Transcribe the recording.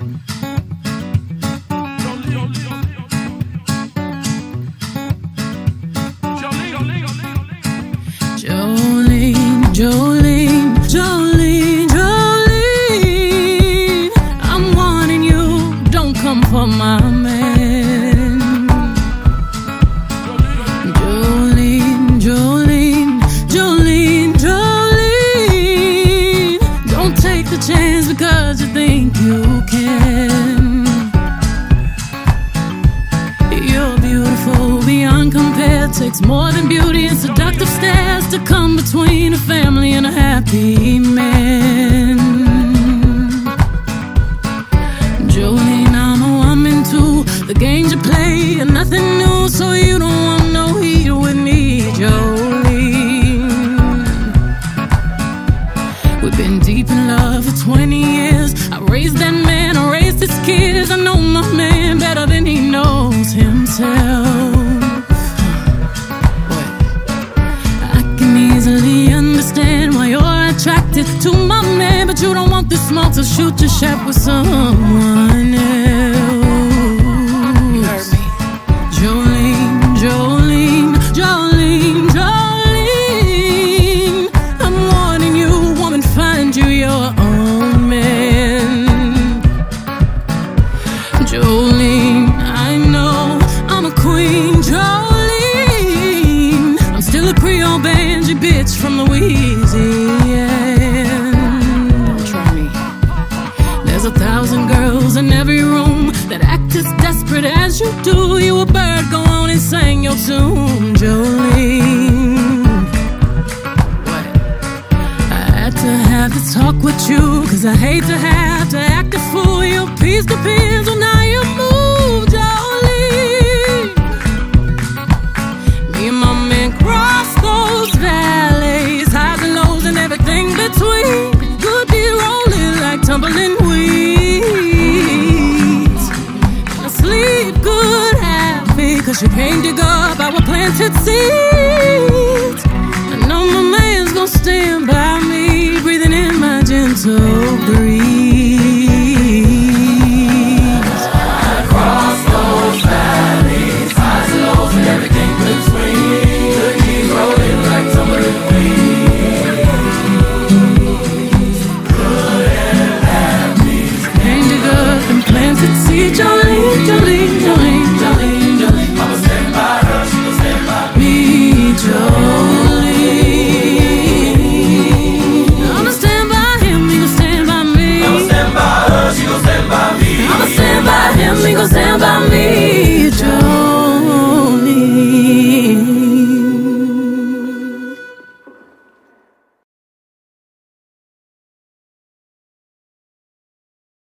Jolene, Jolene, Jolene, Jolene, I'm wanting you, don't come for my man. Jolene, Jolene, Jolene, Jolene, don't take the chance because you think you can. You're beautiful beyond compare, takes more than beauty and seductive stares to come between a family and a happy man. Jolene, I'm a woman too. The games you play are nothing new, so you don't want no heat with me, Jolene. We've been deep in love for 20 years. I raised that man, I raised his kids. I know my man better than he knows himself. Easily understand why you're attracted to my man, but you don't want this smoke, so shoot your shot with someone else. You heard me. Jolene, Jolene, Jolene, Jolene, I'm warning you, woman, find you your own man. Jolene, I know I'm a queen, Jolene, I'm still a Creole banjo bitch from Louisiana. Don't try me. There's 1,000 girls in every room that act as desperate as you do. You a bird, go on and sing your tune, Jolene. I had to have to talk with you, cause I hate to have to act a fool. Your peace depends on how you move, Jolene. Me and my man cross those valleys, highs and lows and everything between. Good be rolling like tumbling weeds. And I sleep good happy, cause you came to dig up our planted seeds. I know my man's gonna stand by me, breathing in my gentle